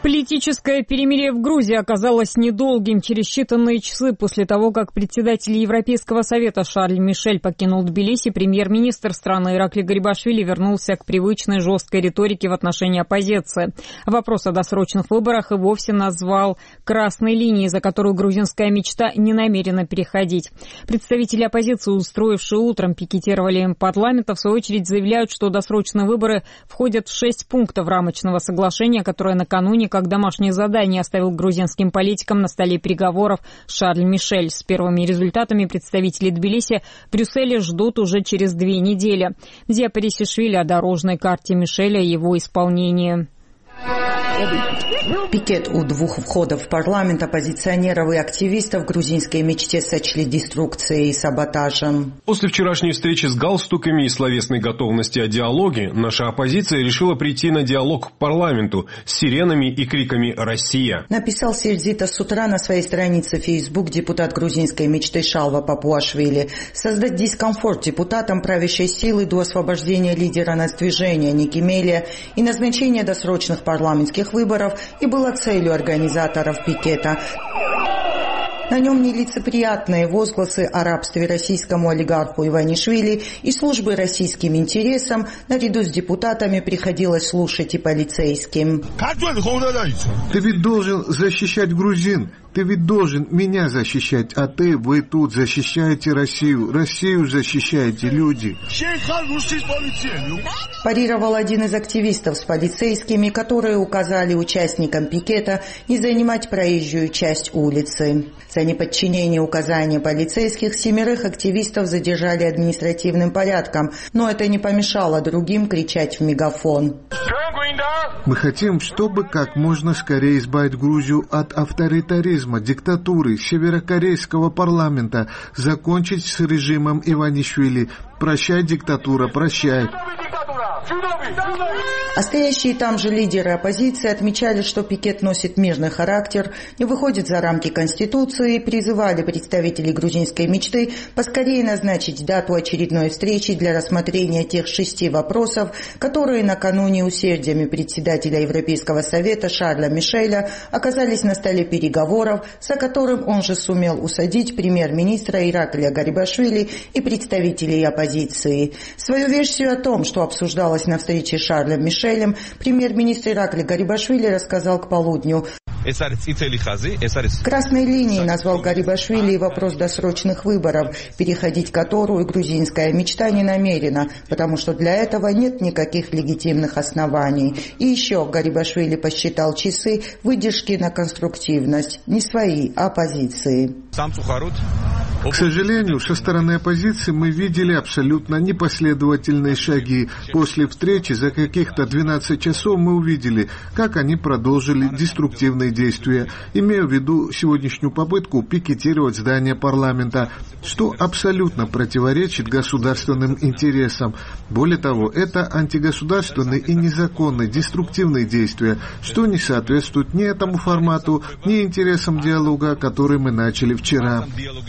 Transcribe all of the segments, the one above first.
Политическое перемирие в Грузии оказалось недолгим. Через считанные часы после того, как председатель Европейского совета Шарль Мишель покинул Тбилиси, премьер-министр страны Иракли Гарибашвили вернулся к привычной жесткой риторике в отношении оппозиции. Вопрос о досрочных выборах и вовсе назвал красной линией, за которую грузинская мечта не намерена переходить. Представители оппозиции, устроившие утром пикетировали парламента, в свою очередь заявляют, что досрочные выборы входят в 6 пунктов рамочного соглашения, которое накануне как домашнее задание оставил грузинским политикам на столе переговоров Шарль Мишель. С первыми результатами представители Тбилиси в Брюсселе ждут уже через 2 недели. Диа Парисишвили о дорожной карте Мишеля и его исполнении. Пикет у 2 входов в парламент оппозиционеров и активистов в грузинской мечте сочли деструкцией и саботажем. После вчерашней встречи с галстуками и словесной готовности о диалоге, наша оппозиция решила прийти на диалог к парламенту с сиренами и криками «Россия!». Написал Сердзита с утра на своей странице в Facebook депутат грузинской мечты Шалва Папуашвили. Создать дискомфорт депутатам правящей силы до освобождения лидера нацдвижения Никимелия и назначения досрочных парламентских выборов и была целью организаторов пикета. На нем нелицеприятные возгласы о рабстве российскому олигарху Иванишвили и службы российским интересам, наряду с депутатами приходилось слушать и полицейским. Ты ведь должен защищать грузин, ты ведь должен меня защищать, а вы тут защищаете Россию, Россию защищаете, люди. Парировал один из активистов с полицейскими, которые указали участникам пикета не занимать проезжую часть улицы. За неподчинение указаниям полицейских 7 активистов задержали административным порядком, но это не помешало другим кричать в мегафон. Мы хотим, чтобы как можно скорее избавить Грузию от авторитаризма, диктатуры, северокорейского парламента, закончить с режимом Иванишвили. Прощай, диктатура, прощай. А стоящие там же лидеры оппозиции отмечали, что пикет носит мирный характер, не выходит за рамки Конституции и призывали представителей грузинской мечты поскорее назначить дату очередной встречи для рассмотрения тех 6 вопросов, которые накануне усердиями председателя Европейского совета Шарля Мишеля оказались на столе переговоров, за которым он же сумел усадить премьер-министра Иракля Гарибашвили и представителей оппозиции. Свою версию о том, что обсуждалось на встрече с Шарлем Мишелем, премьер-министр Иракли Гарибашвили рассказал к полудню. Красной линией назвал Гарибашвили вопрос досрочных выборов, переходить которую грузинская мечта не намерена, потому что для этого нет никаких легитимных оснований. И еще Гарибашвили посчитал часы выдержки на конструктивность, не свои, а оппозиции. К сожалению, со стороны оппозиции мы видели абсолютно непоследовательные шаги. После встречи за каких-то 12 часов мы увидели, как они продолжили деструктивные действия, имея в виду сегодняшнюю попытку пикетировать здание парламента, что абсолютно противоречит государственным интересам. Более того, это антигосударственные и незаконные деструктивные действия, что не соответствует ни этому формату, ни интересам диалога, который мы начали вчера.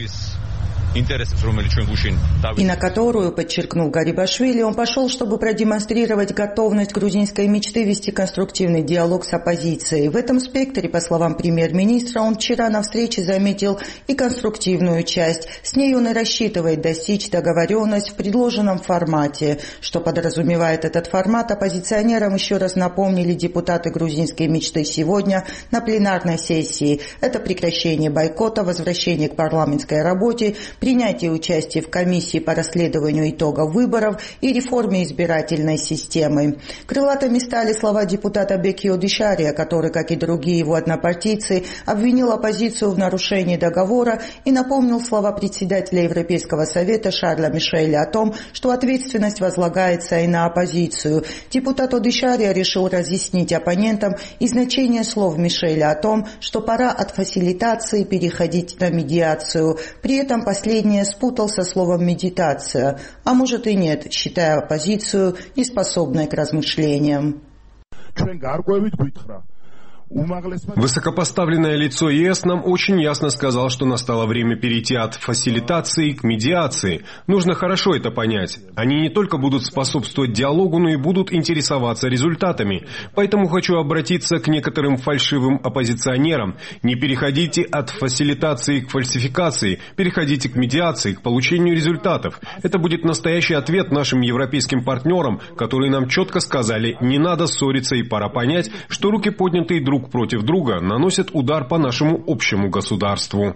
И на которую, подчеркнул Гарибашвили, он пошел, чтобы продемонстрировать готовность грузинской мечты вести конструктивный диалог с оппозицией. В этом спектре, по словам премьер-министра, он вчера на встрече заметил и конструктивную часть. С ней он и рассчитывает достичь договоренность в предложенном формате. Что подразумевает этот формат, оппозиционерам еще раз напомнили депутаты грузинской мечты сегодня на пленарной сессии. Это прекращение бойкота, возвращение к парламентской работе, принятие участия в комиссии по расследованию итогов выборов и реформе избирательной системы. Крылатыми стали слова депутата Бекио Дишария, который, как и другие его однопартийцы, обвинил оппозицию в нарушении договора и напомнил слова председателя Европейского совета Шарля Мишеля о том, что ответственность возлагается и на оппозицию. Депутат Одишария решил разъяснить оппонентам и значение слов Мишеля о том, что пора от фасилитации переходить на медиацию. При этом последний спутал со словом «медитация», а может и нет, считая оппозицию неспособной к размышлениям. Высокопоставленное лицо ЕС нам очень ясно сказал, что настало время перейти от фасилитации к медиации. Нужно хорошо это понять. Они не только будут способствовать диалогу, но и будут интересоваться результатами. Поэтому хочу обратиться к некоторым фальшивым оппозиционерам. Не переходите от фасилитации к фальсификации, переходите к медиации, к получению результатов. Это будет настоящий ответ нашим европейским партнерам, которые нам четко сказали, не надо ссориться и пора понять, что руки, поднятые друг против друга, наносят удар по нашему общему государству.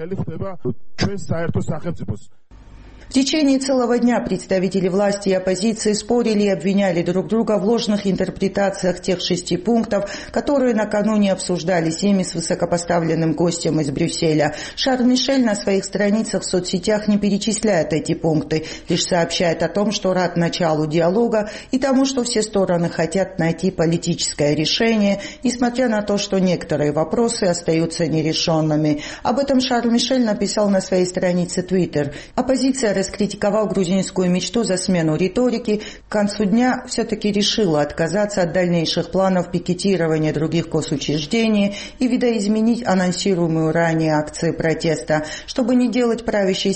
В течение целого дня представители власти и оппозиции спорили и обвиняли друг друга в ложных интерпретациях тех 6 пунктов, которые накануне обсуждались ими с высокопоставленным гостем из Брюсселя. Шарль Мишель на своих страницах в соцсетях не перечисляет эти пункты, лишь сообщает о том, что рад началу диалога и тому, что все стороны хотят найти политическое решение, несмотря на то, что некоторые вопросы остаются нерешенными. Об этом Шарль Мишель написал на своей странице Twitter. Оппозиция раскритиковал грузинскую мечту за смену риторики, к концу дня все-таки решила отказаться от дальнейших планов пикетирования других госучреждений и видоизменить анонсируемую ранее акции протеста, чтобы не дать правящей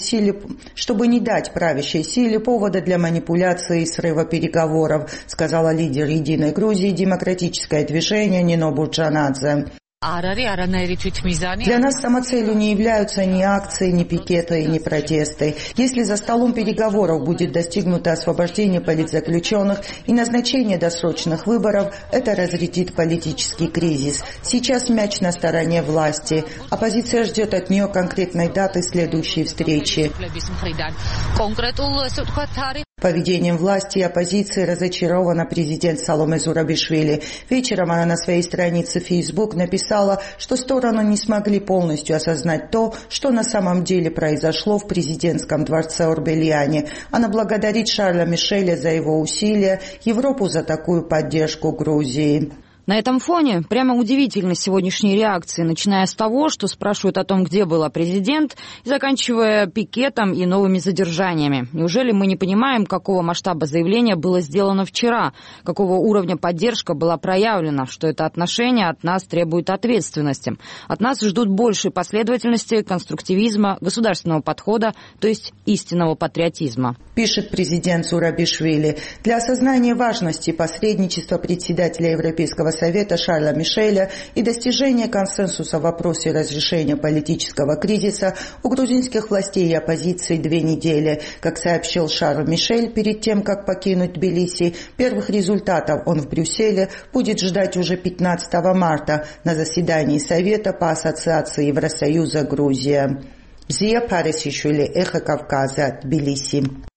силе повода для манипуляции и срыва переговоров, сказала лидер «Единой Грузии» демократическое движение Нино Бурджанадзе. Для нас самоцелью не являются ни акции, ни пикеты и ни протесты. Если за столом переговоров будет достигнуто освобождение политзаключенных и назначение досрочных выборов, это разрядит политический кризис. Сейчас мяч на стороне власти. Оппозиция ждет от нее конкретной даты следующей встречи. Поведением власти и оппозиции разочарована президент Саломе Зурабишвили. Вечером она на своей странице Facebook написала, что стороны не смогли полностью осознать то, что на самом деле произошло в президентском дворце Орбелиане. Она благодарит Шарля Мишеля за его усилия, Европу за такую поддержку Грузии. На этом фоне прямо удивительны сегодняшние реакции, начиная с того, что спрашивают о том, где был президент, и заканчивая пикетом и новыми задержаниями. Неужели мы не понимаем, какого масштаба заявление было сделано вчера, какого уровня поддержка была проявлена, что это отношение от нас требует ответственности. От нас ждут большей последовательности, конструктивизма, государственного подхода, то есть истинного патриотизма. Пишет президент Зурабишвили. Для осознания важности посредничества председателя Европейского Совета Шарля Мишеля и достижения консенсуса в вопросе разрешения политического кризиса у грузинских властей и оппозиции 2 недели. Как сообщил Шарль Мишель, перед тем, как покинуть Тбилиси, первых результатов он в Брюсселе будет ждать уже 15 марта на заседании Совета по ассоциации Евросоюза Грузия. Зия Парисишвили, Эхо Кавказа, Тбилиси.